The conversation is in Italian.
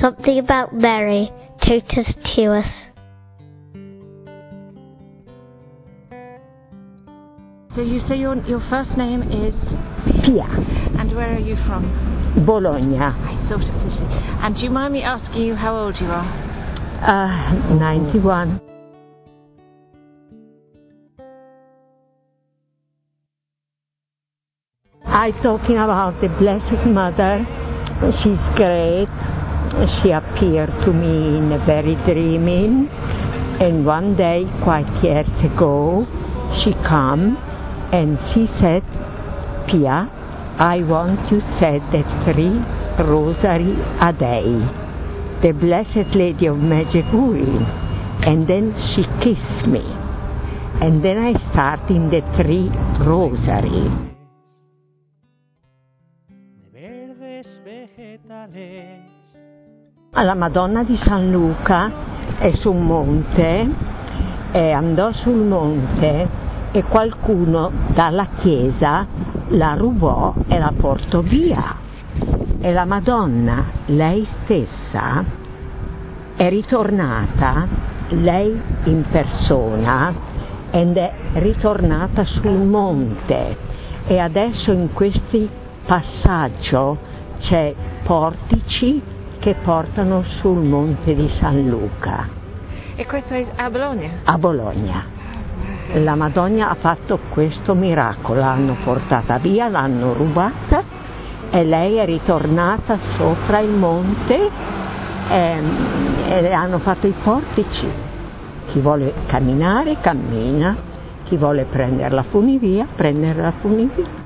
Something about Mary, totus tuus. So you say your first name is Pia, and where are you from? Bologna, I thought it was. And do you mind me asking you how old you are? 91. I'm talking about the Blessed Mother. She's great. She appeared to me in a very dreaming, and one day, quite years ago, she came and she said, Pia, I want you to say the 3 rosary a day, the Blessed Lady of Medjugorje. And then she kissed me, and then I started the 3 rosary. La Madonna di San Luca è su un monte e andò sul monte e qualcuno dalla chiesa la rubò e la portò via. E la Madonna, lei stessa, è ritornata, lei in persona, ed è ritornata sul monte. E adesso in questi passaggi c'è portici che portano sul monte di San Luca. E questo è a Bologna? A Bologna. La Madonna ha fatto questo miracolo, l'hanno portata via, l'hanno rubata e lei è ritornata sopra il monte e le hanno fatto i portici. Chi vuole camminare, cammina, chi vuole prendere la funivia, prendere la funivia.